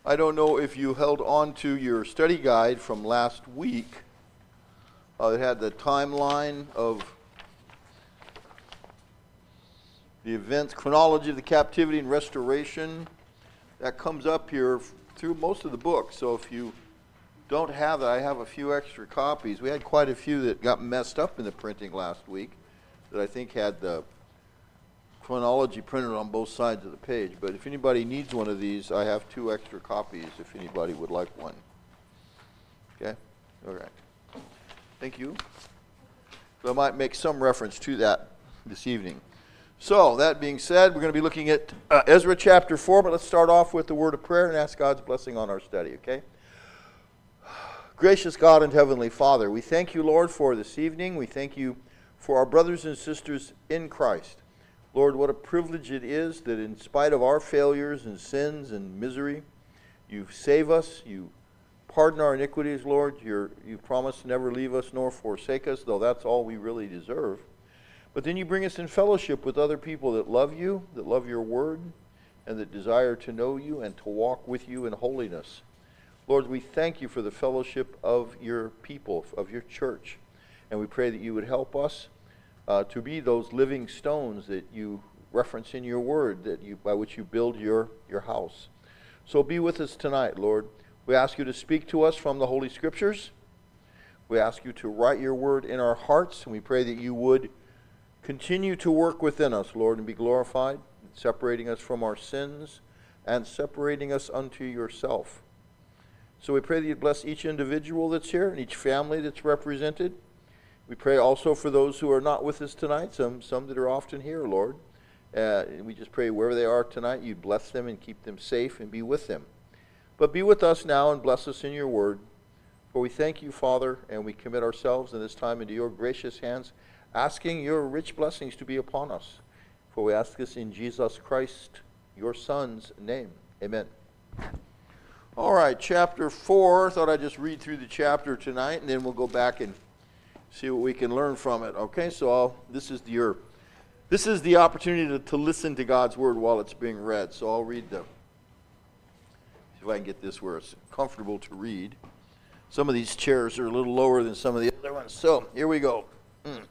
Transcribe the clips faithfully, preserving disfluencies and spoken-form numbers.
I don't know if you held on to your study guide from last week. Uh, it had the timeline of the events, chronology of the captivity and restoration. That comes up here through most of the book. So if you don't have that, I have a few extra copies. We had quite a few that got messed up in the printing last week that I think had the chronology printed on both sides of the page. But if anybody needs one of these, I have two extra copies if anybody would like one. Okay? All right. Thank you. So I might make some reference to that this evening. So, that being said, we're going to be looking at uh, Ezra chapter four, but let's start off with the word of prayer and ask God's blessing on our study, okay? Gracious God and Heavenly Father, we thank you, Lord, for this evening. We thank you for our brothers and sisters in Christ. Lord, what a privilege it is that in spite of our failures and sins and misery, you save us, you pardon our iniquities, Lord. You're, you promise to never leave us nor forsake us, though that's all we really deserve. But then you bring us in fellowship with other people that love you, that love your word, and that desire to know you and to walk with you in holiness. Lord, we thank you for the fellowship of your people, of your church. And we pray that you would help us uh, to be those living stones that you reference in your word, that you, by which you build your, your house. So be with us tonight, Lord. We ask you to speak to us from the Holy Scriptures. We ask you to write your word in our hearts, and we pray that you would continue to work within us, Lord, and be glorified, separating us from our sins and separating us unto yourself. So we pray that you bless each individual that's here and each family that's represented. We pray also for those who are not with us tonight, some, some that are often here, Lord. Uh, and we just pray wherever they are tonight, you bless them and keep them safe and be with them. But be with us now and bless us in your word. For we thank you, Father, and we commit ourselves in this time into your gracious hands, asking your rich blessings to be upon us. For we ask this in Jesus Christ, your Son's name. Amen. All right, chapter four. Thought I'd just read through the chapter tonight, and then we'll go back and see what we can learn from it. Okay, so I'll, this is your, this is the opportunity to, to listen to God's word while it's being read. So I'll read the, see if I can get this where it's comfortable to read. Some of these chairs are a little lower than some of the other ones. So here we go. Mm.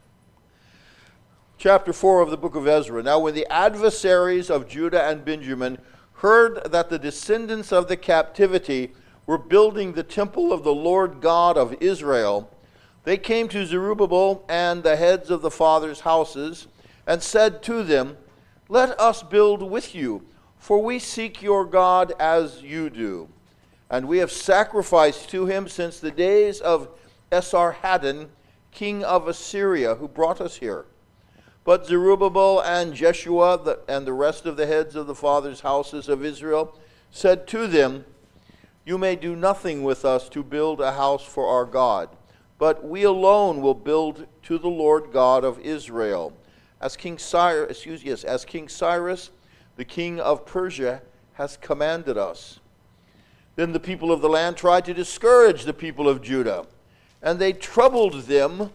Chapter four of the book of Ezra. Now when the adversaries of Judah and Benjamin heard that the descendants of the captivity were building the temple of the Lord God of Israel, they came to Zerubbabel and the heads of the fathers' houses and said to them, "Let us build with you, for we seek your God as you do. And we have sacrificed to him since the days of Esarhaddon, king of Assyria, who brought us here." But Zerubbabel and Jeshua the, and the rest of the heads of the fathers' houses of Israel said to them, "You may do nothing with us to build a house for our God, but we alone will build to the Lord God of Israel, as King Cyrus, excuse yes, as King Cyrus, the king of Persia, has commanded us." Then the people of the land tried to discourage the people of Judah, and they troubled them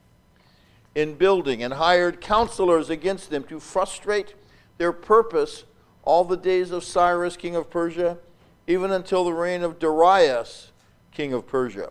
in building and hired counselors against them to frustrate their purpose all the days of Cyrus, king of Persia, even until the reign of Darius, king of Persia.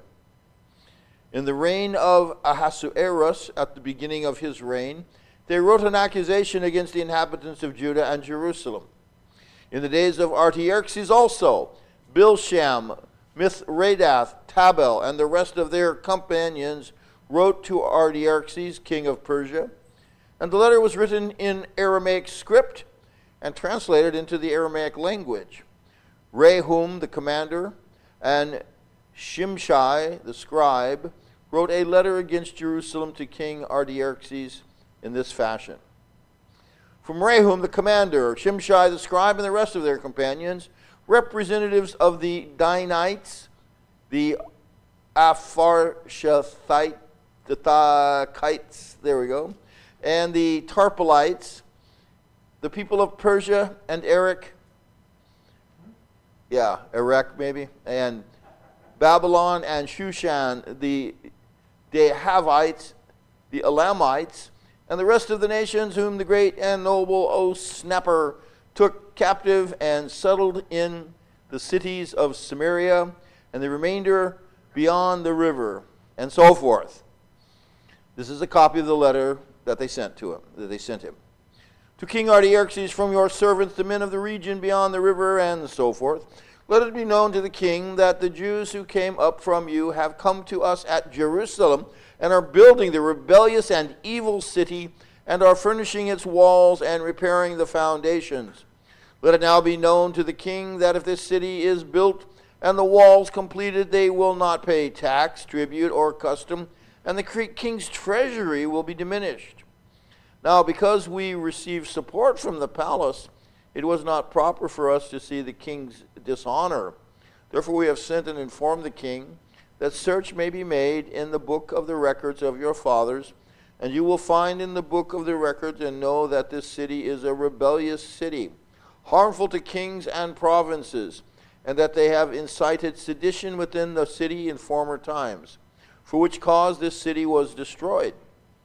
In the reign of Ahasuerus, at the beginning of his reign, they wrote an accusation against the inhabitants of Judah and Jerusalem. In the days of Artaxerxes also, Bilsham, Mithredath, Tabel, and the rest of their companions wrote to Artaxerxes, king of Persia, and the letter was written in Aramaic script and translated into the Aramaic language. Rehum, the commander, and Shimshai, the scribe, wrote a letter against Jerusalem to King Artaxerxes in this fashion. From Rehum, the commander, Shimshai, the scribe, and the rest of their companions, representatives of the Danites, the Apharshathites, the Thakites, there we go, and the Tarpelites, the people of Persia and Erech, yeah, Erech maybe, and Babylon and Shushan, the Dehavites, the Elamites, and the rest of the nations whom the great and noble Osnapper took captive and settled in the cities of Samaria, and the remainder beyond the river, and so forth. This is a copy of the letter that they sent to him, that they sent him. To King Artaxerxes, from your servants, the men of the region beyond the river, and so forth, let it be known to the king that the Jews who came up from you have come to us at Jerusalem, and are building the rebellious and evil city, and are furnishing its walls and repairing the foundations. Let it now be known to the king that if this city is built and the walls completed, they will not pay tax, tribute, or custom, and the king's treasury will be diminished. Now, because we received support from the palace, it was not proper for us to see the king's dishonor. Therefore we have sent and informed the king that search may be made in the book of the records of your fathers, and you will find in the book of the records and know that this city is a rebellious city, harmful to kings and provinces, and that they have incited sedition within the city in former times, for which cause this city was destroyed.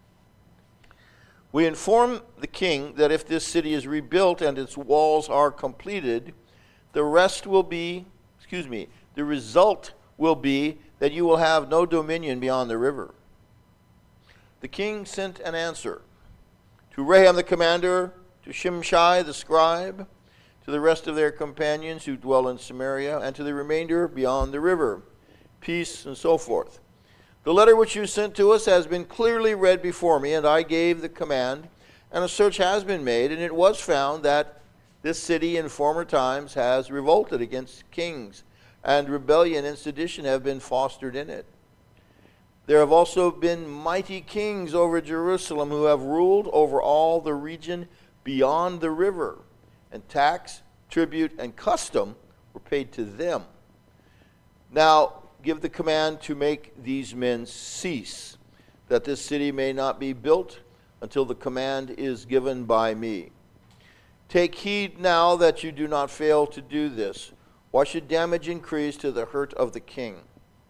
We inform the king that if this city is rebuilt and its walls are completed, the rest will be, excuse me, the result will be that you will have no dominion beyond the river. The king sent an answer to Raham the commander, to Shimshai the scribe, to the rest of their companions who dwell in Samaria, and to the remainder beyond the river, peace and so forth. The letter which you sent to us has been clearly read before me, and I gave the command, and a search has been made, and it was found that this city in former times has revolted against kings, and rebellion and sedition have been fostered in it. There have also been mighty kings over Jerusalem who have ruled over all the region beyond the river, and tax, tribute, and custom were paid to them. Now give the command to make these men cease, that this city may not be built until the command is given by me. Take heed now that you do not fail to do this. Why should damage increase to the hurt of the king?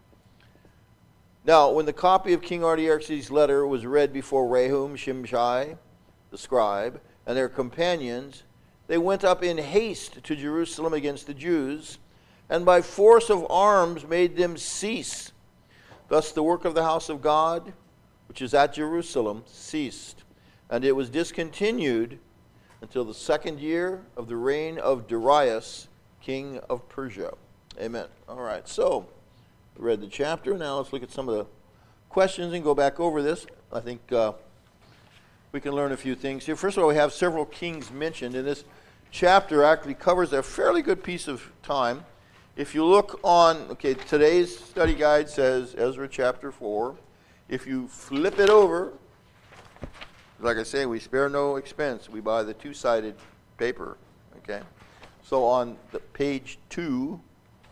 Now, when the copy of King Artaxerxes' letter was read before Rahum, Shimshai, the scribe, and their companions, they went up in haste to Jerusalem against the Jews, and by force of arms made them cease. Thus the work of the house of God, which is at Jerusalem, ceased, and it was discontinued until the second year of the reign of Darius, king of Persia. Amen. All right, so we read the chapter. Now let's look at some of the questions and go back over this. I think uh, we can learn a few things here. First of all, we have several kings mentioned, and this chapter actually covers a fairly good piece of time. If you look on, okay, today's study guide says Ezra chapter four. If you flip it over, like I say, we spare no expense. We buy the two-sided paper, okay? So on the page two,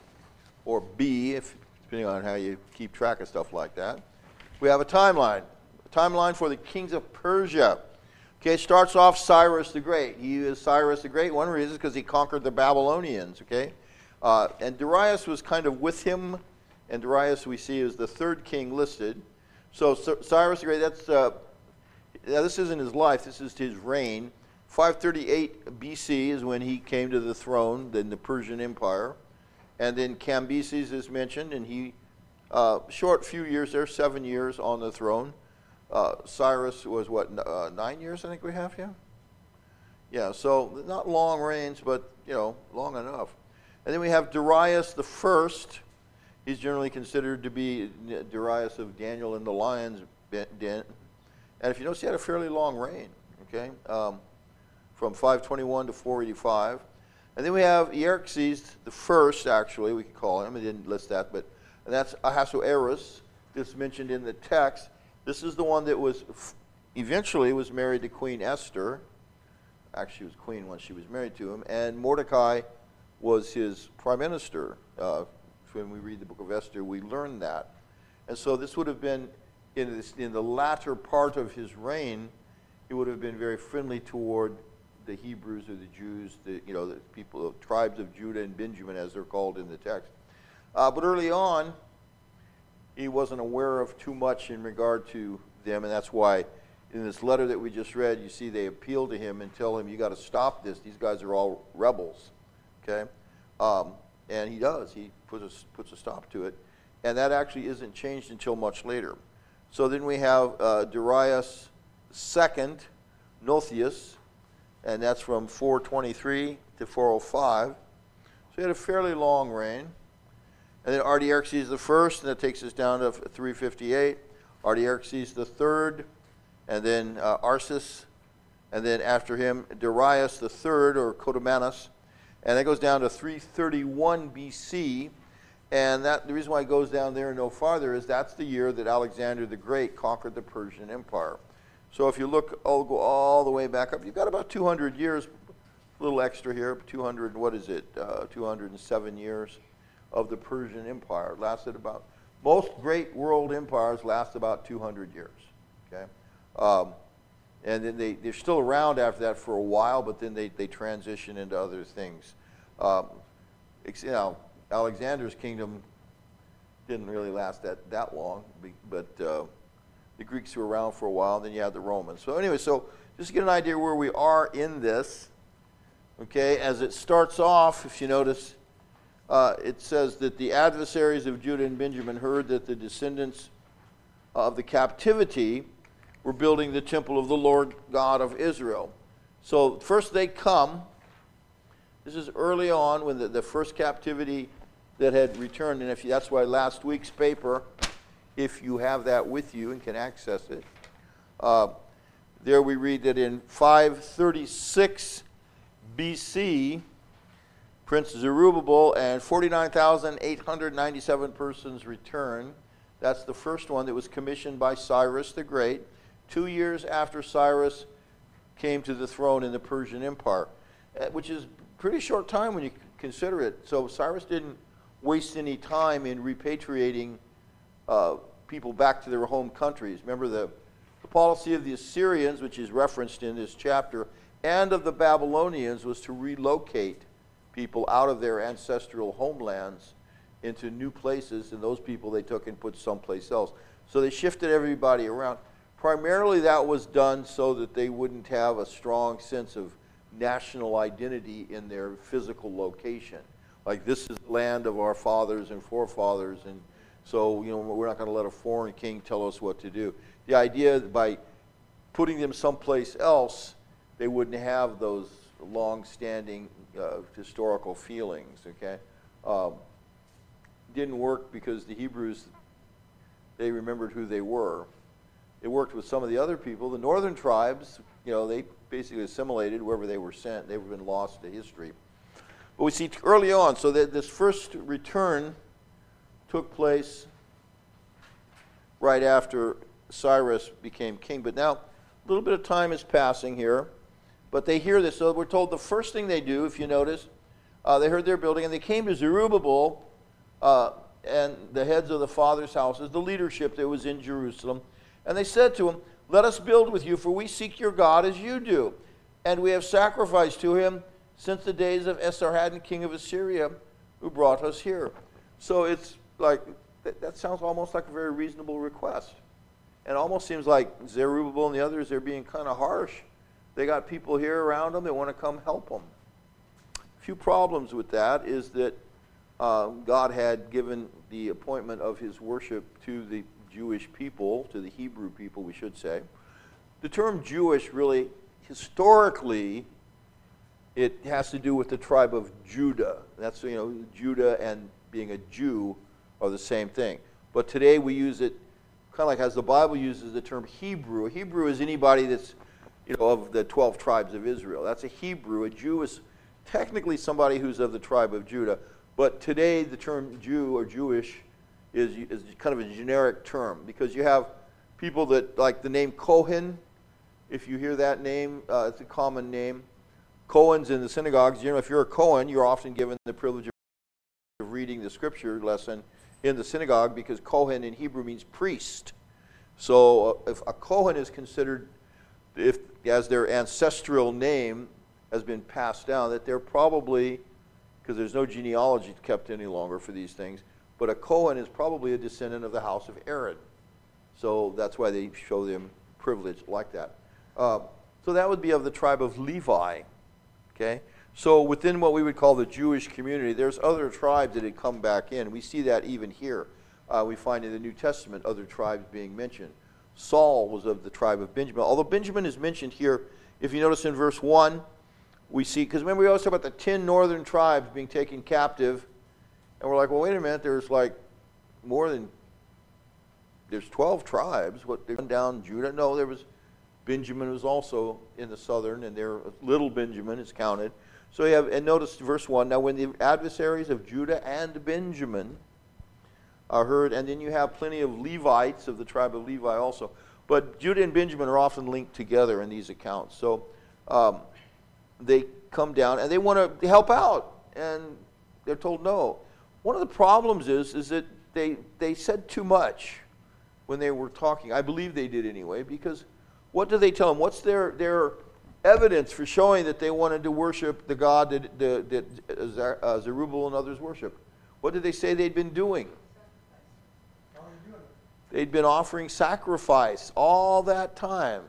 or B, if depending on how you keep track of stuff like that, we have a timeline. A timeline for the kings of Persia. Okay, it starts off Cyrus the Great. He is Cyrus the Great. One reason is because he conquered the Babylonians, okay? Uh, and Darius was kind of with him, and Darius we see is the third king listed. So Cyrus the Great, that's, uh, now this isn't his life, this is his reign. five thirty-eight B C is when he came to the throne in the Persian Empire. And then Cambyses is mentioned, and he, uh, short few years there, seven years on the throne. Uh, Cyrus was what, uh, nine years I think we have here? Yeah, so not long reigns, but, you know, long enough. And then we have Darius the First. He's generally considered to be Darius of Daniel and the Lion's Den. And if you notice, he had a fairly long reign, okay, um, from five twenty-one to four eighty-five. And then we have Xerxes the First, actually, we could call him. I didn't list that, but and that's Ahasuerus. This is mentioned in the text. This is the one that was eventually was married to Queen Esther. Actually, she was queen once she was married to him. And Mordecai was his prime minister. Uh, when we read the book of Esther, we learn that. And so this would have been, in, this, in the latter part of his reign, he would have been very friendly toward the Hebrews or the Jews, the, you know, the people, the tribes of Judah and Benjamin, as they're called in the text. Uh, but early on, he wasn't aware of too much in regard to them, and that's why in this letter that we just read, you see they appeal to him and tell him, you got to stop this. These guys are all rebels, okay? Um, and he does. He puts a, puts a stop to it. And that actually isn't changed until much later. So then we have uh, Darius the Second, Nothius, and that's from four twenty-three to four oh five. So he had a fairly long reign. And then Artaxerxes the First, and that takes us down to three fifty-eight. Artaxerxes the Third, and then uh, Arsis, and then after him Darius the Third, or Cotomanus, and that goes down to three thirty-one B C. And that the reason why it goes down there and no farther is that's the year that Alexander the Great conquered the Persian Empire. So if you look, I'll go all the way back up. You've got about two hundred years, a little extra here, two hundred, what is it, uh, two hundred seven years of the Persian Empire. It lasted about, most great world empires last about two hundred years, okay? Um, and then they, they're still around after that for a while, but then they, they transition into other things. Um, you know, Alexander's kingdom didn't really last that, that long, but uh, the Greeks were around for a while, and then you had the Romans. So anyway, so just to get an idea where we are in this, okay, as it starts off, if you notice, uh, it says that the adversaries of Judah and Benjamin heard that the descendants of the captivity were building the temple of the Lord God of Israel. So first they come. This is early on when the, the first captivity that had returned, and if you, that's why last week's paper, if you have that with you and can access it, uh, there we read that in five thirty-six B C, Prince Zerubbabel and forty-nine thousand eight hundred ninety-seven persons returned. That's the first one that was commissioned by Cyrus the Great, two years after Cyrus came to the throne in the Persian Empire, which is pretty short time when you consider it. So Cyrus didn't waste any time in repatriating uh, people back to their home countries. Remember the, the policy of the Assyrians, which is referenced in this chapter, and of the Babylonians was to relocate people out of their ancestral homelands into new places, and those people they took and put someplace else. So they shifted everybody around. Primarily that was done so that they wouldn't have a strong sense of national identity in their physical location. Like, this is the land of our fathers and forefathers, and so, you know, we're not going to let a foreign king tell us what to do. The idea that by putting them someplace else, they wouldn't have those long-standing uh, historical feelings, okay? Um, didn't work because the Hebrews, they remembered who they were. It worked with some of the other people. The northern tribes, you know, they basically assimilated wherever they were sent. They've been lost to history. But we see early on, so that this first return took place right after Cyrus became king. But now, a little bit of time is passing here, but they hear this. So we're told the first thing they do, if you notice, uh, they heard they're building, and they came to Zerubbabel uh, and the heads of the fathers' houses, the leadership that was in Jerusalem, and they said to him, "Let us build with you, for we seek your God as you do, and we have sacrificed to him since the days of Esarhaddon, king of Assyria, who brought us here." So it's like, that, that sounds almost like a very reasonable request. And it almost seems like Zerubbabel and the others, they're being kind of harsh. They got people here around them, they want to come help them. A few problems with that is that uh, God had given the appointment of his worship to the Jewish people, to the Hebrew people, we should say. The term Jewish really, historically, it has to do with the tribe of Judah. That's, you know, Judah and being a Jew are the same thing. But today we use it kind of like as the Bible uses the term Hebrew. A Hebrew is anybody that's, you know, of the twelve tribes of Israel. That's a Hebrew. A Jew is technically somebody who's of the tribe of Judah. But today the term Jew or Jewish is, is kind of a generic term, because you have people that, like the name Cohen, if you hear that name, uh, it's a common name. Cohens in the synagogues, you know, if you're a Cohen, you're often given the privilege of reading the scripture lesson in the synagogue, because Cohen in Hebrew means priest. So uh, if a Cohen is considered, if as their ancestral name has been passed down, that they're probably, because there's no genealogy kept any longer for these things, but a Cohen is probably a descendant of the house of Aaron. So that's why they show them privilege like that. Uh, so that would be of the tribe of Levi. Okay? So within what we would call the Jewish community, there's other tribes that had come back in. We see that even here. Uh, we find in the New Testament other tribes being mentioned. Saul was of the tribe of Benjamin. Although Benjamin is mentioned here, if you notice in verse one, we see, because remember we always talk about the ten northern tribes being taken captive, and we're like, well, wait a minute, there's like more than, there's twelve tribes. What, they've gone down Judah? No, there was, Benjamin was also in the southern, and there, little Benjamin is counted. So you have, and notice verse one, now when the adversaries of Judah and Benjamin are heard, and then you have plenty of Levites of the tribe of Levi also. But Judah and Benjamin are often linked together in these accounts. So um, they come down, and they want to help out, and they're told no. One of the problems is, is that they, they said too much when they were talking. I believe they did anyway, because what do they tell them? What's their, their evidence for showing that they wanted to worship the God that, that, that uh, Zerubbabel and others worship? What did they say they'd been doing? They'd been offering sacrifice all that time.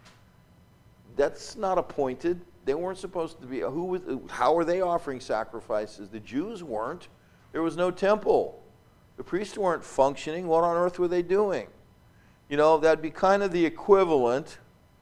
That's not appointed. They weren't supposed to be. Who was, how were they offering sacrifices? The Jews weren't. There was no temple. The priests weren't functioning. What on earth were they doing? You know, that'd be kind of the equivalent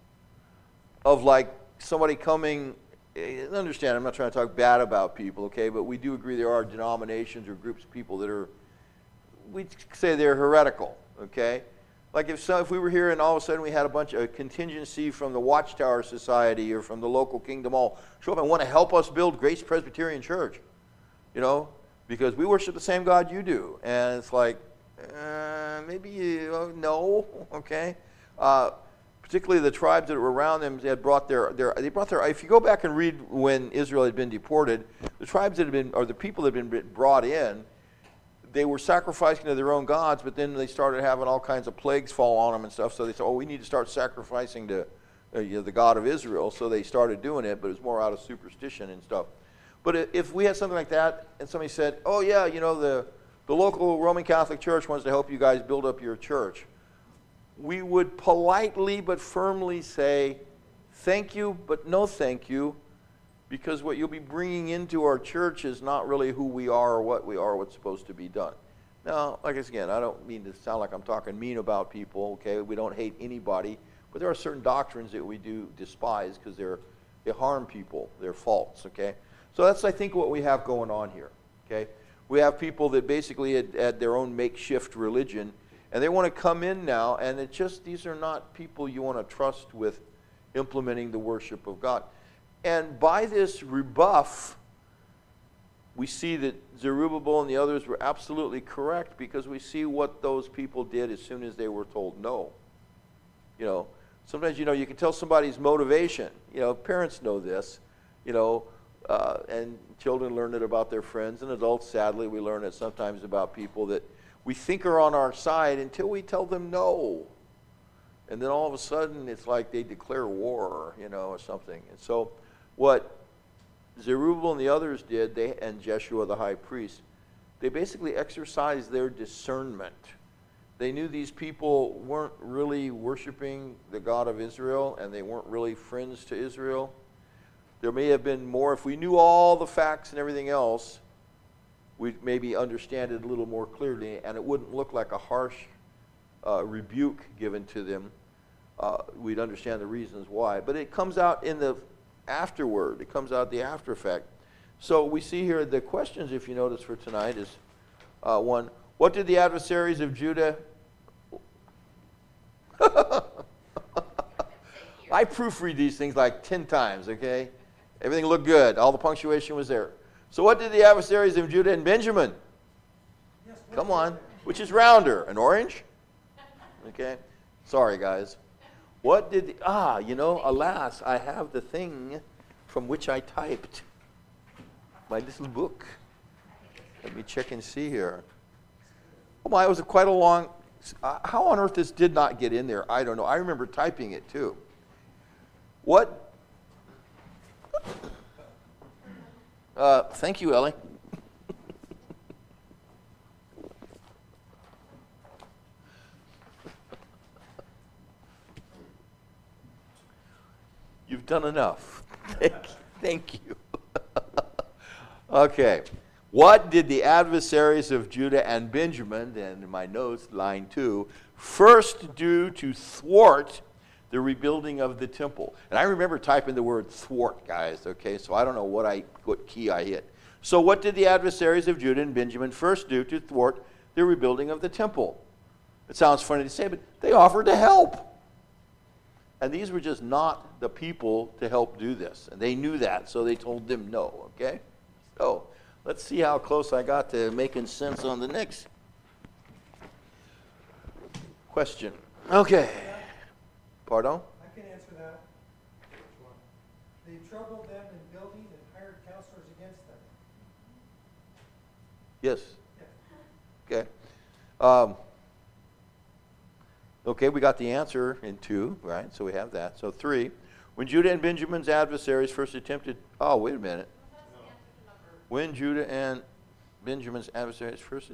of like somebody coming, understand, I'm not trying to talk bad about people, okay, but we do agree there are denominations or groups of people that are, we'd say they're heretical, okay? Like if, so, if we were here and all of a sudden we had a bunch of a contingency from the Watchtower Society or from the local Kingdom Hall show up and want to help us build Grace Presbyterian Church, you know, because we worship the same God you do. And it's like, uh, maybe you, uh, no, okay? Uh, particularly the tribes that were around them had brought their, their, they brought their, if you go back and read when Israel had been deported, the tribes that had been, or the people that had been brought in, they were sacrificing to their own gods, but then they started having all kinds of plagues fall on them and stuff, so they said, oh, we need to start sacrificing to uh, you know, the God of Israel, so they started doing it, but it was more out of superstition and stuff. But if we had something like that, and somebody said, oh yeah, you know, the, the local Roman Catholic Church wants to help you guys build up your church, we would politely but firmly say, thank you, but no thank you, because what you'll be bringing into our church is not really who we are or what we are, what's supposed to be done. Now, like I said, again, I don't mean to sound like I'm talking mean about people, okay? We don't hate anybody, but there are certain doctrines that we do despise because they're, they harm people, they're false, okay? So that's, I think, what we have going on here, okay? We have people that basically had, had their own makeshift religion, and they want to come in now, and it just, these are not people you want to trust with implementing the worship of God. And by this rebuff, we see that Zerubbabel and the others were absolutely correct, because we see what those people did as soon as they were told no. You know, sometimes, you know, you can tell somebody's motivation. You know, parents know this, you know, uh, and children learn it about their friends, and adults, sadly, we learn it sometimes about people that we think are on our side until we tell them no. And then all of a sudden, it's like they declare war, you know, or something. And so what Zerubbabel and the others did, they, and Jeshua the high priest, they basically exercised their discernment. They knew these people weren't really worshiping the God of Israel, and they weren't really friends to Israel. There may have been more, if we knew all the facts and everything else, we'd maybe understand it a little more clearly, and it wouldn't look like a harsh uh, rebuke given to them. Uh, we'd understand the reasons why. But it comes out in the afterward. It comes out the after effect. So we see here the questions, if you notice, for tonight is uh, one, what did the adversaries of Judah... I proofread these things like ten times, okay? Everything looked good. All the punctuation was there. So what did the adversaries of Judah and Benjamin? Yes, come on. Which is rounder? An orange? Okay. Sorry, guys. What did... The, ah, you know, alas, I have the thing from which I typed. My little book. Let me check and see here. Oh my, it was a quite a long... Uh, how on earth this did not get in there, I don't know. I remember typing it too. What... Uh, thank you, Ellie. You've done enough. Thank, thank you. Okay. What did the adversaries of Judah and Benjamin, and in my notes, line two, first do to thwart the rebuilding of the temple? And I remember typing the word thwart, guys, okay? So I don't know what I what key I hit. So what did the adversaries of Judah and Benjamin first do to thwart the rebuilding of the temple? It sounds funny to say, but they offered to help. And these were just not the people to help do this. And they knew that, so they told them no, okay? So let's see how close I got to making sense on the next question. Okay. Pardon? I can answer that. Which one? They troubled them in building and hired counselors against them. Yes. Yeah. Okay. Um, okay, we got the answer in two, right? So we have that. So three. When Judah and Benjamin's adversaries first attempted, oh, wait a minute. When Judah and Benjamin's adversaries first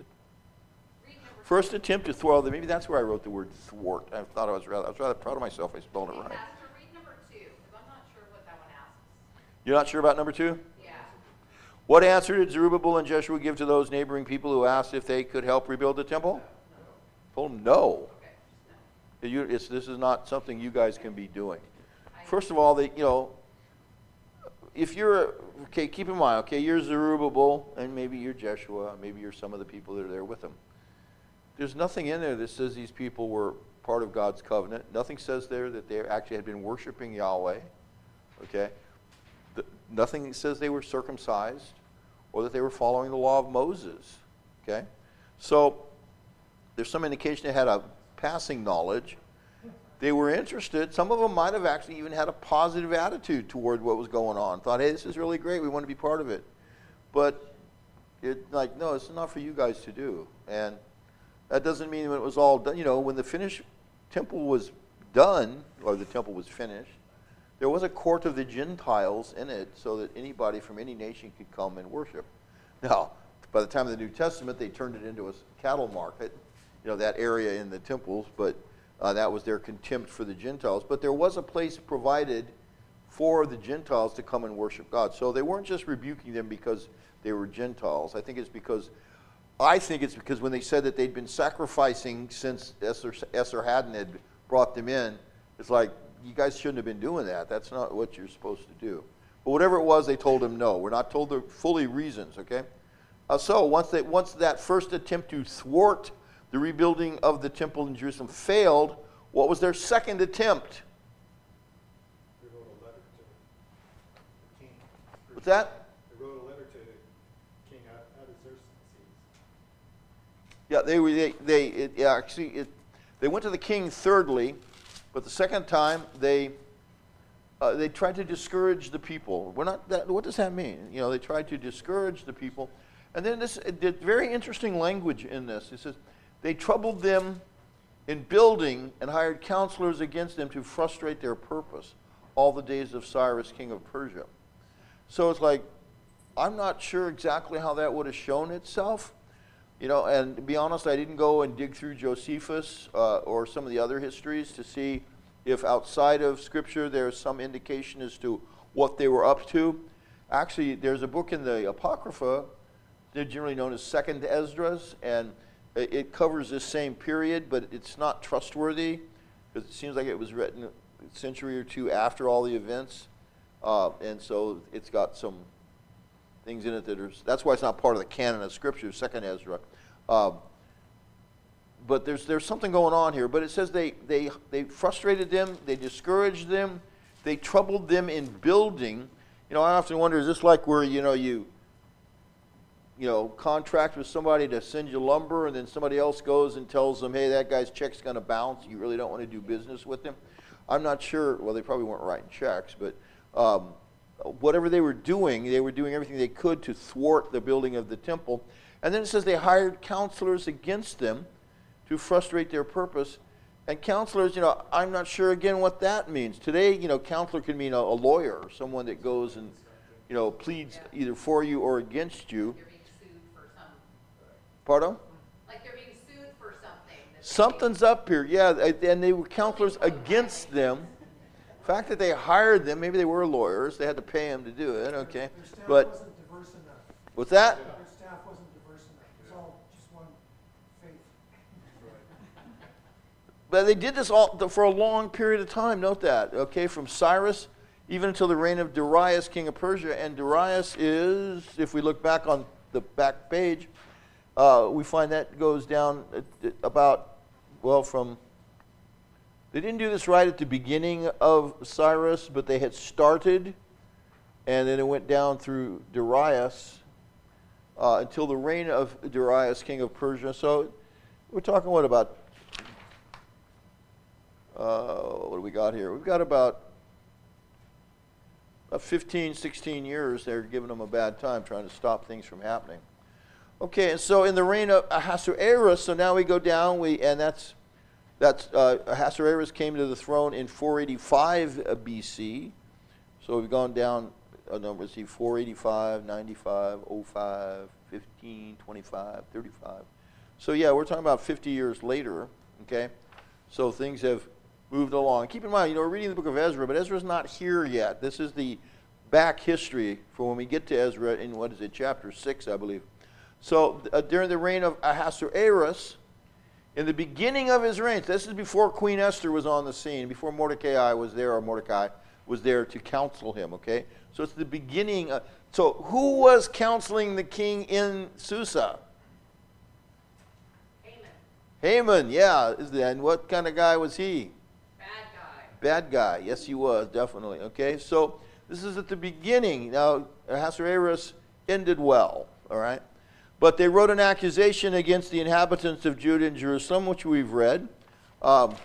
first attempt to thwart, maybe that's where I wrote the word thwart. I thought I was rather, I was rather proud of myself. I spelled it right. Pastor, read number two, because I'm not sure what that one asks. You're not sure about number two? Yeah. What answer did Zerubbabel and Jeshua give to those neighboring people who asked if they could help rebuild the temple? No. Told them no. Okay. No. You, it's, this is not something you guys can be doing. First of all, they, you know, if you're, okay, keep in mind, okay, you're Zerubbabel, and maybe you're Jeshua, maybe you're some of the people that are there with him. There's nothing in there that says these people were part of God's covenant. Nothing says there that they actually had been worshiping Yahweh, okay? The, nothing says they were circumcised or that they were following the law of Moses, okay? So there's some indication they had a passing knowledge. They were interested. Some of them might have actually even had a positive attitude toward what was going on. Thought, hey, this is really great. We want to be part of it. But it, like, no, it's not for you guys to do. And that doesn't mean when it was all done. You know, when the finished temple was done, or the temple was finished, there was a court of the Gentiles in it so that anybody from any nation could come and worship. Now, by the time of the New Testament, they turned it into a cattle market, you know, that area in the temples, but Uh, that was their contempt for the Gentiles. But there was a place provided for the Gentiles to come and worship God. So they weren't just rebuking them because they were Gentiles. I think it's because, I think it's because when they said that they'd been sacrificing since Esarhaddon had brought them in, it's like, you guys shouldn't have been doing that. That's not what you're supposed to do. But whatever it was, they told him no. We're not told the fully reasons, okay? Uh, so once, they, once that first attempt to thwart the rebuilding of the temple in Jerusalem failed, what was their second attempt? They wrote a letter to the king. What's that? They wrote a letter to King Artaxerxes. Yeah, they were. They, they it, yeah, actually, it, they went to the king thirdly, but the second time they uh, they tried to discourage the people. We're not. That, what does that mean? You know, they tried to discourage the people, and then this it did very interesting language in this. It says, they troubled them in building and hired counselors against them to frustrate their purpose all the days of Cyrus, king of Persia. So it's like, I'm not sure exactly how that would have shown itself. You know, and to be honest, I didn't go and dig through Josephus uh, or some of the other histories to see if outside of Scripture there's some indication as to what they were up to. Actually, there's a book in the Apocrypha, they're generally known as Second Esdras, and it covers this same period, but it's not trustworthy because it seems like it was written a century or two after all the events. Uh, and so it's got some things in it that are, that's why it's not part of the canon of Scripture, Second Ezra. Um, but there's there's something going on here. But it says they, they, they frustrated them, they discouraged them, they troubled them in building. You know, I often wonder, is this like where, you know, you, you know, contract with somebody to send you lumber, and then somebody else goes and tells them, hey, that guy's check's going to bounce. You really don't want to do business with him. I'm not sure. Well, they probably weren't writing checks, but um, whatever they were doing, they were doing everything they could to thwart the building of the temple. And then it says they hired counselors against them to frustrate their purpose. And counselors, you know, I'm not sure, again, what that means. Today, you know, counselor can mean a, a lawyer, someone that goes and, you know, pleads Yeah. either for you or against you. You're being sued for some, Pardon? like they're being sued for something. that Something's up here, yeah, and they were counselors against them. The fact that they hired them, maybe they were lawyers, they had to pay them to do it, okay, Their staff but wasn't diverse enough. What's that? Their staff wasn't diverse enough. It was all just one faith. But they did this all for a long period of time. Note that, okay, from Cyrus even until the reign of Darius, king of Persia. And Darius is, if we look back on the back page, uh, we find that goes down about, well, from, they didn't do this right at the beginning of Cyrus, but they had started, and then it went down through Darius uh, until the reign of Darius, king of Persia. So we're talking, what, about, uh, what do we got here? We've got about fifteen, sixteen years. They're giving them a bad time, trying to stop things from happening. Okay, and so in the reign of Ahasuerus, so now we go down, we and that's that's uh, Ahasuerus came to the throne in four eighty-five B C. So we've gone down a number. See, four eighty-five, ninety-five, oh five, fifteen, twenty-five, thirty-five. So yeah, we're talking about fifty years later. Okay, so things have moved along. Keep in mind, you know, we're reading the book of Ezra, but Ezra's not here yet. This is the back history for when we get to Ezra in, what is it, chapter six, I believe. So uh, during the reign of Ahasuerus, in the beginning of his reign, this is before Queen Esther was on the scene, before Mordecai was there, or Mordecai was there to counsel him, okay? So it's the beginning. Of, so who was counseling the king in Susa? Haman. Haman, yeah. And what kind of guy was he? Bad guy. Bad guy. Yes, he was, definitely. Okay, so this is at the beginning. Now, Ahasuerus ended well, all right? But they wrote an accusation against the inhabitants of Judah and Jerusalem, which we've read. Um,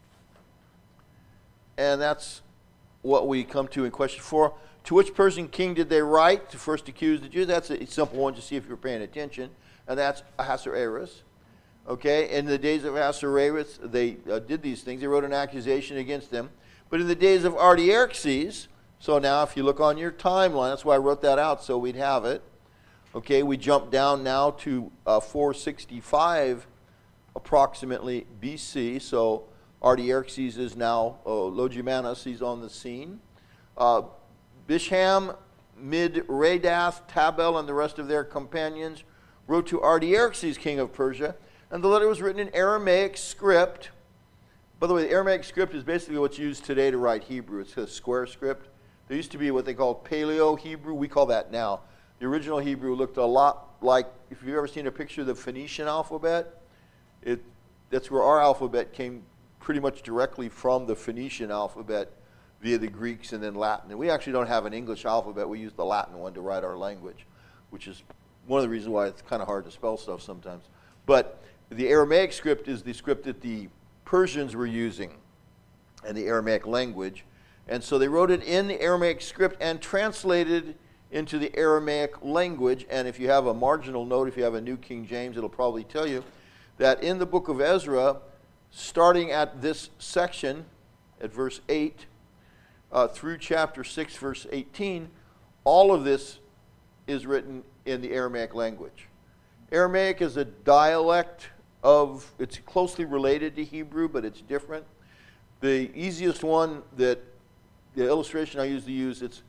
and that's what we come to in question four. To which Persian king did they write to first accuse the Jews? That's a simple one to see if you're paying attention. And that's Ahasuerus. Okay, in the days of Ahasuerus, they uh, did these things. They wrote an accusation against them. But in the days of Artaxerxes, so now if you look on your timeline, that's why I wrote that out so we'd have it. Okay, we jump down now to uh, four sixty-five approximately B C. So Artaxerxes is now, uh, Longimanus, he's on the scene. Uh, Bisham, Mid-Radath, Tabel, and the rest of their companions wrote to Artaxerxes, king of Persia. And the letter was written in Aramaic script. By the way, the Aramaic script is basically what's used today to write Hebrew. It's a square script. There used to be what they called Paleo-Hebrew. We call that now. The original Hebrew looked a lot like, if you've ever seen a picture of the Phoenician alphabet, it, that's where our alphabet came pretty much directly from the Phoenician alphabet via the Greeks and then Latin. And we actually don't have an English alphabet. We use the Latin one to write our language, which is one of the reasons why it's kind of hard to spell stuff sometimes. But the Aramaic script is the script that the Persians were using and the Aramaic language. And so they wrote it in the Aramaic script and translated into the Aramaic language. And if you have a marginal note, if you have a New King James, it'll probably tell you that in the book of Ezra, starting at this section, at verse eight, uh, through chapter six, verse eighteen, all of this is written in the Aramaic language. Aramaic is a dialect of, it's closely related to Hebrew, but it's different. The easiest one that, the illustration I usually use, it's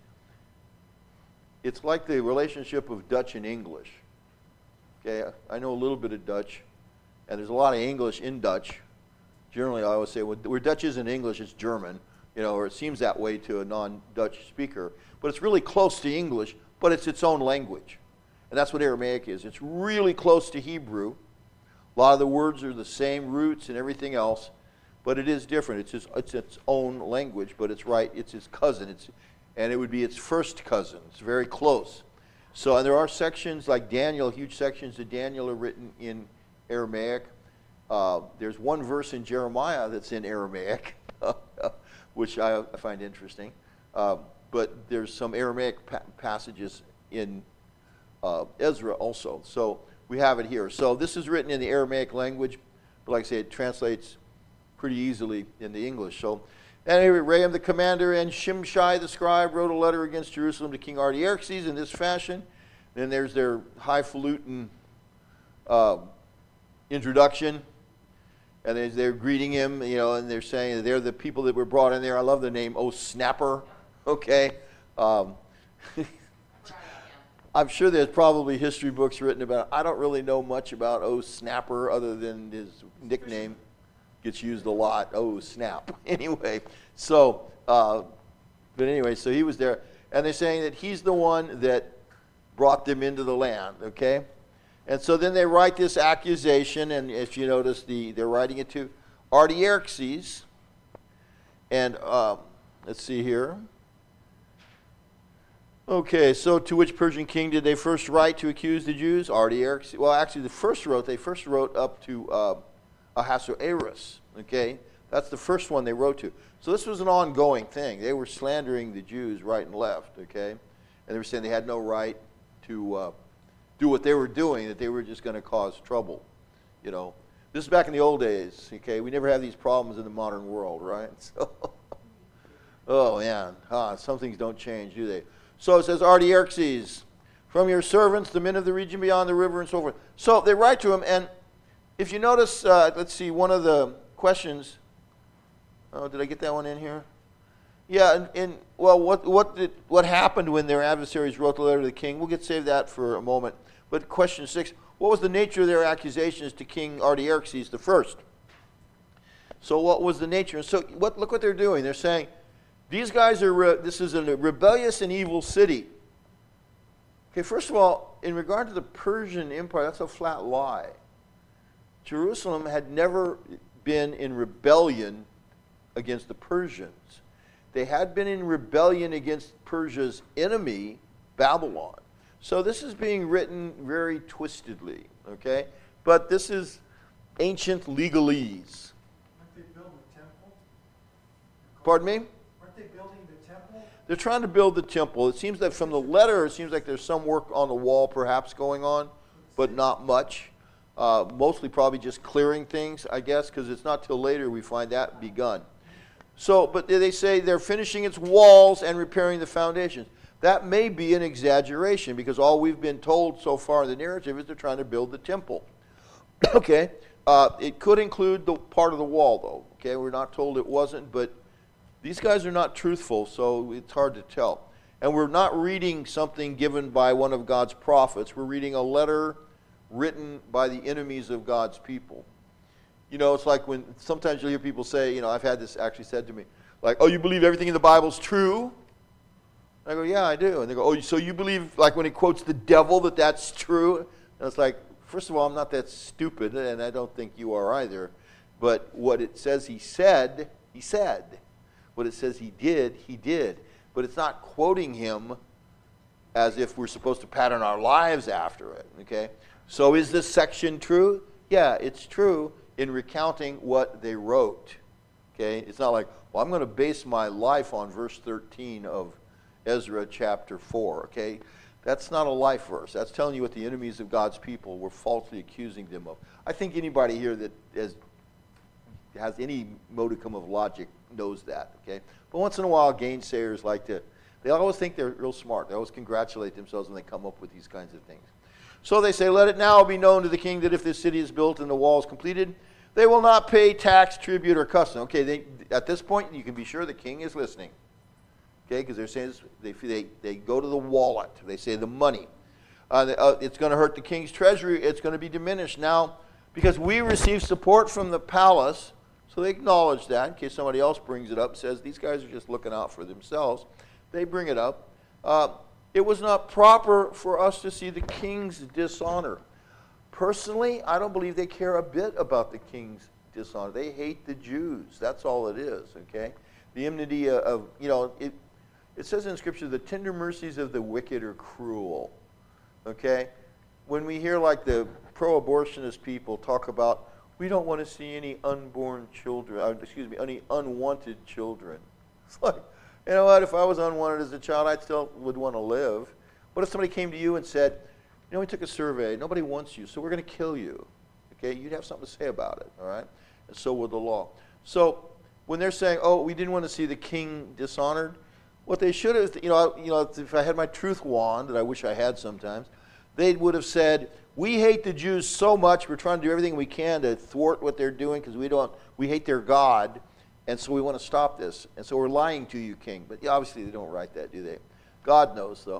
It's like the relationship of Dutch and English. Okay, I know a little bit of Dutch, and there's a lot of English in Dutch. Generally, I always say, where Dutch isn't English, it's German, you know, or it seems that way to a non-Dutch speaker. But it's really close to English, but it's its own language. And that's what Aramaic is. It's really close to Hebrew. A lot of the words are the same roots and everything else, but it is different. It's its, it's its own language, but it's right, it's its cousin. It's And it would be its first cousin. It's very close. So, and there are sections like Daniel, huge sections of Daniel are written in Aramaic. Uh, there's one verse in Jeremiah that's in Aramaic, which I, I find interesting. Uh, but there's some Aramaic pa- passages in uh, Ezra also. So we have it here. So this is written in the Aramaic language, but like I say, it translates pretty easily into English. So anyway, Raham the commander and Shimshai the scribe wrote a letter against Jerusalem to King Artaxerxes in this fashion. Then there's their highfalutin uh, introduction, and they're, they're greeting him, you know, and they're saying that they're the people that were brought in there. I love the name, Oh Snapper, okay. Um, I'm sure there's probably history books written about it. I don't really know much about Oh Snapper other than his nickname gets used a lot. Oh Snap. Anyway, so, uh, but anyway, so he was there. And they're saying that he's the one that brought them into the land, okay? And so then they write this accusation, and if you notice, the they're writing it to Artaxerxes. And uh, let's see here. Okay, so to which Persian king did they first write to accuse the Jews? Artaxerxes. Well, actually, the first wrote they first wrote up to uh, Ahasuerus. Okay, that's the first one they wrote to. So this was an ongoing thing. They were slandering the Jews right and left. Okay, and they were saying they had no right to uh, do what they were doing; that they were just going to cause trouble. You know, this is back in the old days. Okay, we never have these problems in the modern world, right? So, oh man, huh, some things don't change, do they? So it says, Artaxerxes, from your servants, the men of the region beyond the river, and so forth. So they write to him, and if you notice, uh, let's see, one of the questions, oh, did I get that one in here? Yeah, and, and well, what what did, what happened when their adversaries wrote the letter to the king? We'll get save that for a moment. But question six, what was the nature of their accusations to King Artaxerxes the first? So what was the nature? And so what, look what they're doing. They're saying, these guys are, re- this is a rebellious and evil city. Okay, first of all, in regard to the Persian Empire, that's a flat lie. Jerusalem had never been in rebellion against the Persians. They had been in rebellion against Persia's enemy, Babylon. So this is being written very twistedly, okay? But this is ancient legalese. Aren't they building a temple? Pardon me? Aren't they building the temple? They're trying to build the temple. It seems that from the letter, it seems like there's some work on the wall perhaps going on, but not much. Uh, mostly probably just clearing things, I guess, because it's not till later we find that begun. So, but they say they're finishing its walls and repairing the foundations. That may be an exaggeration because all we've been told so far in the narrative is they're trying to build the temple. Okay, uh, it could include the part of the wall, though. Okay, we're not told it wasn't, but these guys are not truthful, so it's hard to tell. And we're not reading something given by one of God's prophets. We're reading a letter written by the enemies of God's people. You know, it's like when sometimes you'll hear people say, you know, I've had this actually said to me, like, oh, you believe everything in the Bible's true? And I go, yeah, I do. And they go, oh, so you believe, like when he quotes the devil, that that's true? And it's like, first of all, I'm not that stupid, and I don't think you are either. But what it says he said, he said. What it says he did, he did. But it's not quoting him as if we're supposed to pattern our lives after it, okay? So is this section true? Yeah, it's true in recounting what they wrote, okay? It's not like, well, I'm going to base my life on verse thirteen of Ezra chapter four, okay? That's not a life verse. That's telling you what the enemies of God's people were falsely accusing them of. I think anybody here that has, has any modicum of logic knows that, okay? But once in a while, gainsayers like to, they always think they're real smart. They always congratulate themselves when they come up with these kinds of things. So they say, let it now be known to the king that if this city is built and the walls completed, they will not pay tax, tribute, or custom. Okay, they, at this point, you can be sure the king is listening. Okay, because they're saying this, they, they, they go to the wallet. They say the money. Uh, the, uh, it's going to hurt the king's treasury. It's going to be diminished. Now, because we receive support from the palace, so they acknowledge that in case somebody else brings it up, says these guys are just looking out for themselves. They bring it up. Uh, it was not proper for us to see the king's dishonor. Personally, I don't believe they care a bit about the king's dishonor. They hate the Jews. That's all it is, okay? The enmity of, you know, it, it says in Scripture, the tender mercies of the wicked are cruel, okay? When we hear like the pro-abortionist people talk about, we don't want to see any unborn children, uh, excuse me, any unwanted children. It's like, you know what, if I was unwanted as a child, I still would want to live. What if somebody came to you and said, you know, we took a survey, nobody wants you, so we're going to kill you. Okay, you'd have something to say about it, all right? And so would the law. So when they're saying, oh, we didn't want to see the king dishonored, what they should have, you know, you know, if I had my truth wand, that I wish I had sometimes, they would have said, we hate the Jews so much, we're trying to do everything we can to thwart what they're doing because we don't, we hate their God, and so we want to stop this. And so we're lying to you, king. But obviously they don't write that, do they? God knows, though.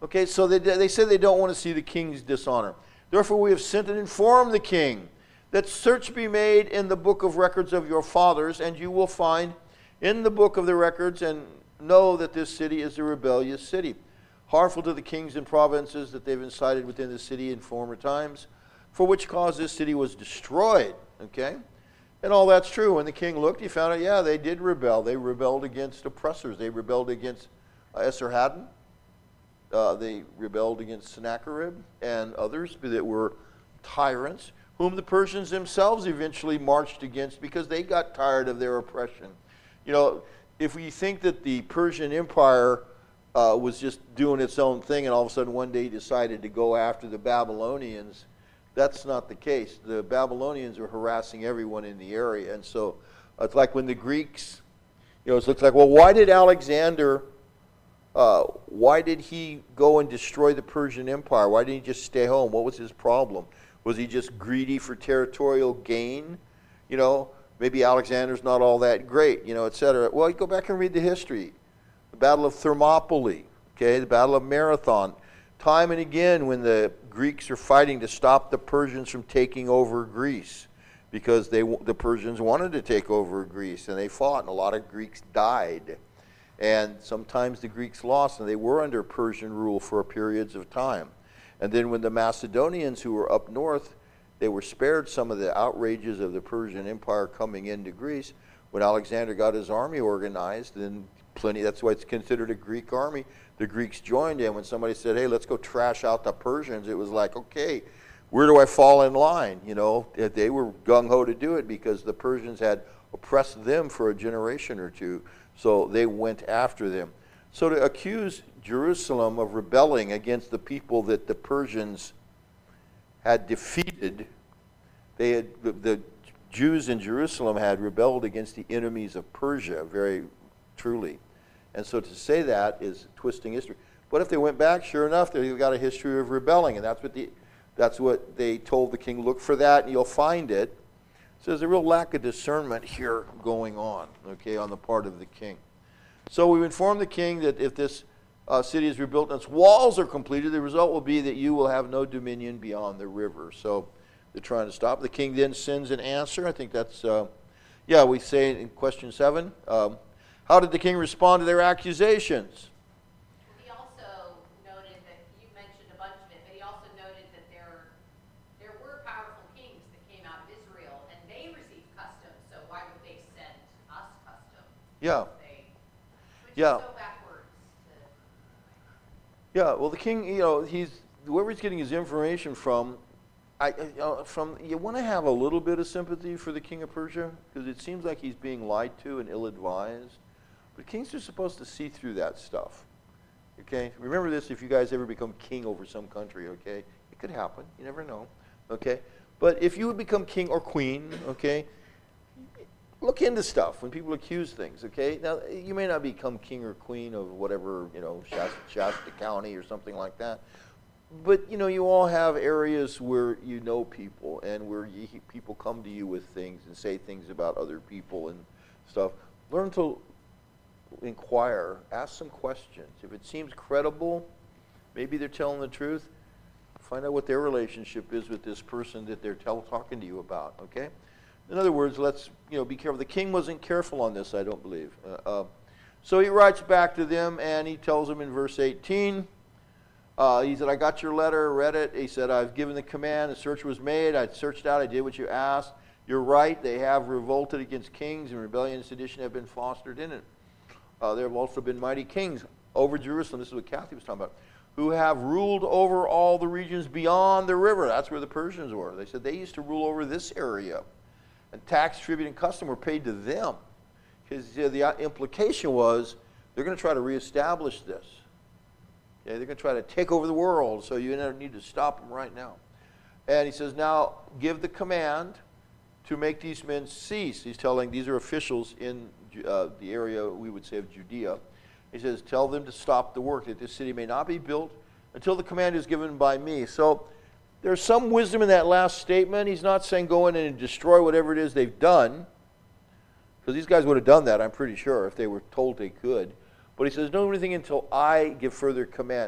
Okay, so they, they said they don't want to see the king's dishonor. Therefore we have sent and informed the king that search be made in the book of records of your fathers, and you will find in the book of the records, and know that this city is a rebellious city, harmful to the kings and provinces that they've incited within the city in former times, for which cause this city was destroyed. Okay? And all that's true. When the king looked, he found out, yeah, they did rebel. They rebelled against oppressors. They rebelled against uh, Esarhaddon. Uh, they rebelled against Sennacherib and others that were tyrants, whom the Persians themselves eventually marched against because they got tired of their oppression. You know, if we think that the Persian Empire uh, was just doing its own thing and all of a sudden one day decided to go after the Babylonians, that's not the case. The Babylonians were harassing everyone in the area. And so it's like when the Greeks, you know, it looks like, well, why did Alexander, uh, why did he go and destroy the Persian Empire? Why didn't he just stay home? What was his problem? Was he just greedy for territorial gain? You know, maybe Alexander's not all that great, you know, et cetera. Well, you go back and read the history. The Battle of Thermopylae, okay, the Battle of Marathon. Time and again when the Greeks are fighting to stop the Persians from taking over Greece, because they the Persians wanted to take over Greece, and they fought, and a lot of Greeks died. And sometimes the Greeks lost, and they were under Persian rule for periods of time. And then when the Macedonians, who were up north, they were spared some of the outrages of the Persian Empire coming into Greece. When Alexander got his army organized, then plenty, that's why it's considered a Greek army, the Greeks joined in. When somebody said, hey, let's go trash out the Persians, it was like, okay, where do I fall in line? You know, they were gung-ho to do it because the Persians had oppressed them for a generation or two, so they went after them. So to accuse Jerusalem of rebelling against the people that the Persians had defeated, they had, the, the Jews in Jerusalem had rebelled against the enemies of Persia, very truly. And so to say that is twisting history. But if they went back, sure enough, they've got a history of rebelling, and that's what the that's what they told the king. Look for that, and you'll find it. So there's a real lack of discernment here going on, okay, on the part of the king. So we've informed the king that if this uh, city is rebuilt and its walls are completed, the result will be that you will have no dominion beyond the river. So they're trying to stop. The king then sends an answer. I think that's, uh, yeah, we say in question seven. Um, how did the king respond to their accusations? He also noted that, you mentioned a bunch of it, but he also noted that there, there were powerful kings that came out of Israel, and they received customs, so why would they send us customs? Yeah. They, which Yeah. is so backwards. To, Yeah, well, the king, you know, he's, whoever he's getting his information from, I, uh, from, you want to have a little bit of sympathy for the king of Persia, because it seems like he's being lied to and ill-advised. But kings are supposed to see through that stuff. Okay? Remember this if you guys ever become king over some country, okay? It could happen. You never know. Okay? But if you would become king or queen, okay, look into stuff when people accuse things, okay? Now, you may not become king or queen of whatever, you know, Shasta, Shasta County or something like that. But, you know, you all have areas where you know people and where you, people come to you with things and say things about other people and stuff. Learn to inquire, ask some questions. If it seems credible, maybe they're telling the truth, find out what their relationship is with this person that they're tell, talking to you about, okay? In other words, let's, you know, be careful. The king wasn't careful on this, I don't believe. Uh, uh, so he writes back to them, and he tells them in verse eighteen, uh, he said, I got your letter, read it. He said, I've given the command, the search was made, I searched out, I did what you asked. You're right, they have revolted against kings, and rebellion and sedition have been fostered in it. Uh, there have also been mighty kings over Jerusalem, this is what Kathy was talking about, who have ruled over all the regions beyond the river. That's where the Persians were. They said they used to rule over this area. And tax, tribute, and custom were paid to them. Because uh, the implication was they're going to try to reestablish this. Yeah, they're going to try to take over the world, so you need to stop them right now. And he says, now give the command to make these men cease. He's telling, these are officials in uh, the area, we would say, of Judea. He says, tell them to stop the work, that this city may not be built until the command is given by me. So there's some wisdom in that last statement. He's not saying go in and destroy whatever it is they've done, because these guys would have done that, I'm pretty sure, if they were told they could. But he says, don't do anything until I give further command.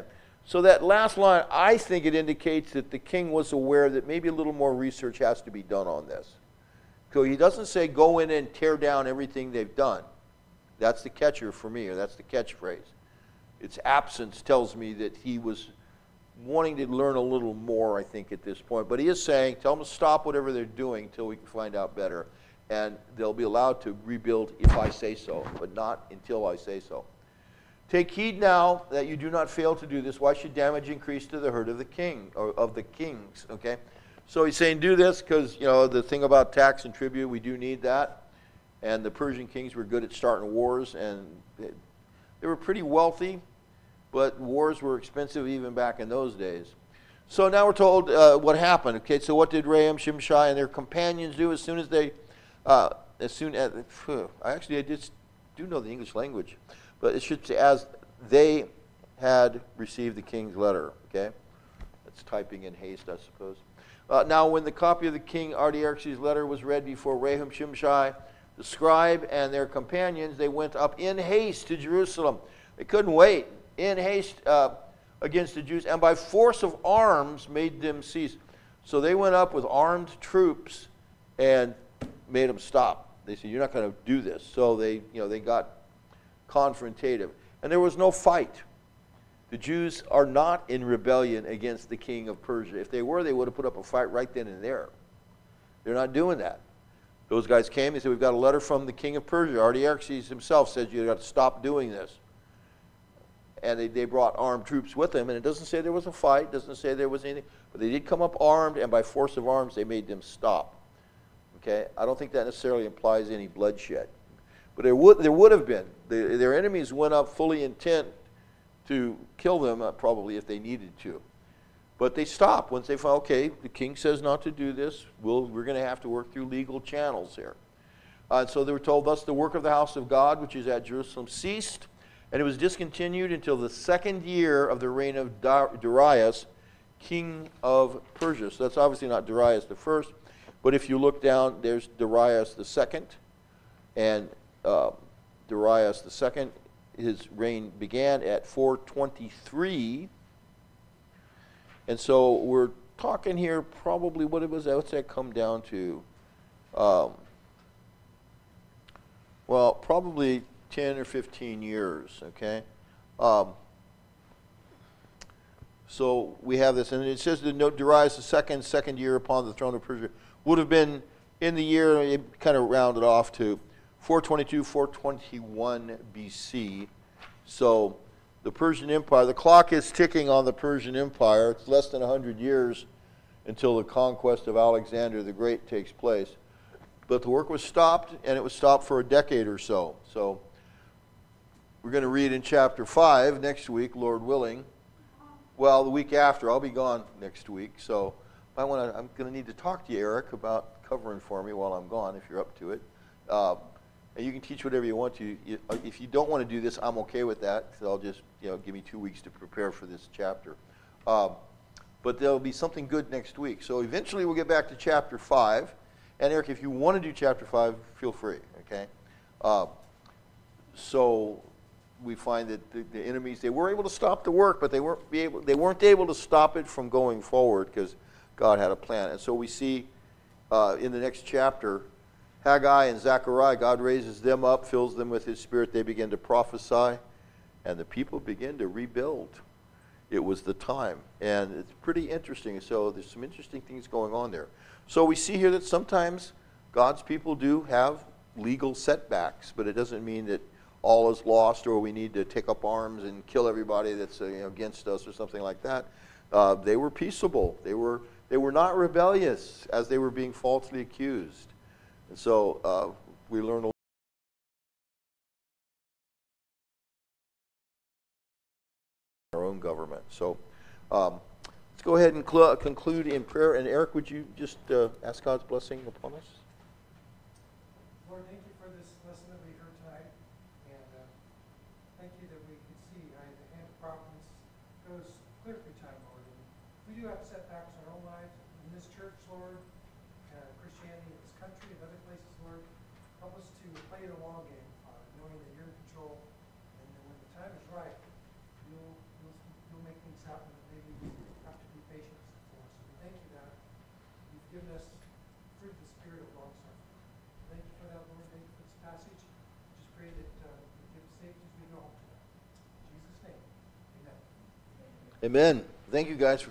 So that last line, I think it indicates that the king was aware that maybe a little more research has to be done on this. So he doesn't say go in and tear down everything they've done. That's the catcher for me, or that's the catchphrase. Its absence tells me that he was wanting to learn a little more, I think, at this point. But he is saying, tell them to stop whatever they're doing until we can find out better. And they'll be allowed to rebuild if I say so, but not until I say so. Take heed now that you do not fail to do this. Why should damage increase to the hurt of the king, or of the kings? Okay? So he's saying do this because, you know, the thing about tax and tribute, we do need that. And the Persian kings were good at starting wars, and they, they were pretty wealthy, but wars were expensive even back in those days. So now we're told uh, what happened. Okay, so what did Raham, Shimshai, and their companions do as soon as they, uh, as soon as, phew, I actually I just do know the English language, but it should say as they had received the king's letter. Okay, that's typing in haste, I suppose. Uh, now, when the copy of the king Artaxerxes' letter was read before Raham, Shimshai, the scribe, and their companions, they went up in haste to Jerusalem. They couldn't wait. In haste uh, against the Jews, and by force of arms made them cease. So they went up with armed troops and made them stop. They said, "You're not going to do this." So they, you know, they got confrontative, and there was no fight. The Jews are not in rebellion against the king of Persia. If they were, they would have put up a fight right then and there. They're not doing that. Those guys came. They said, "We've got a letter from the king of Persia." Artaxerxes himself says, "You've got to stop doing this." And they, they brought armed troops with them. And it doesn't say there was a fight. It doesn't say there was anything. But they did come up armed, and by force of arms, they made them stop. Okay? I don't think that necessarily implies any bloodshed. But there would, there would have been. The, their enemies went up fully intent to kill them, uh, probably, if they needed to. But they stopped once they found, okay, the king says not to do this. We'll, we're going to have to work through legal channels here. Uh, and so they were told, thus the work of the house of God, which is at Jerusalem, ceased. And it was discontinued until the second year of the reign of Darius, king of Persia. So that's obviously not Darius the first, but if you look down, there's Darius the second, and uh, Darius the second, his reign began at four twenty-three, and so we're talking here probably, what was that, what's that come down to? Um, well, probably ten or fifteen years, okay? Um, so we have this, and it says that Darius the second, second year upon the throne of Persia, would have been in the year, it kind of rounded off to four twenty-two, four twenty-one B C. So the Persian Empire, the clock is ticking on the Persian Empire. It's less than one hundred years until the conquest of Alexander the Great takes place. But the work was stopped, and it was stopped for a decade or so. So we're going to read in chapter five next week, Lord willing. Well, the week after. I'll be gone next week. So I want to, I'm going to need to talk to you, Eric, about covering for me while I'm gone, if you're up to it. Uh, and you can teach whatever you want to. You, if you don't want to do this, I'm okay with that. So I'll just, you know, give me two weeks to prepare for this chapter. Um, but there'll be something good next week. So eventually we'll get back to chapter five. And Eric, if you want to do chapter five, feel free, okay? Uh, so we find that the, the enemies, they were able to stop the work, but they weren't, be able, they weren't able to stop it from going forward because God had a plan. And so we see uh, in the next chapter, Haggai and Zechariah, God raises them up, fills them with his spirit. They begin to prophesy, and the people begin to rebuild. It was the time. And it's pretty interesting. So there's some interesting things going on there. So we see here that sometimes God's people do have legal setbacks, but it doesn't mean that all is lost or we need to take up arms and kill everybody that's uh, you know, against us or something like that. Uh, they were peaceable. They were, they were not rebellious as they were being falsely accused. And so uh, we learn a our own government. So um, let's go ahead and cl- conclude in prayer. And Eric, would you just uh, ask God's blessing upon us? Lord, thank you for this lesson that we heard tonight, and uh, thank you that we could see how the hand of providence goes clear through time, Lord. And we do have setbacks in our own lives, in this church, Lord, uh, Christianity in this country, and other places, Lord. Help us to play the long game, uh, knowing that you're in control, and that when the time is right, you'll, you'll, you'll make things happen, that maybe we have to be patient for. So we thank you that you've given us fruit of the spirit of long suffering. Thank you for that, Lord. Thank you for this passage. Just pray that uh, you give us safety as we go home tonight. In Jesus' name, amen. Amen. Thank you guys for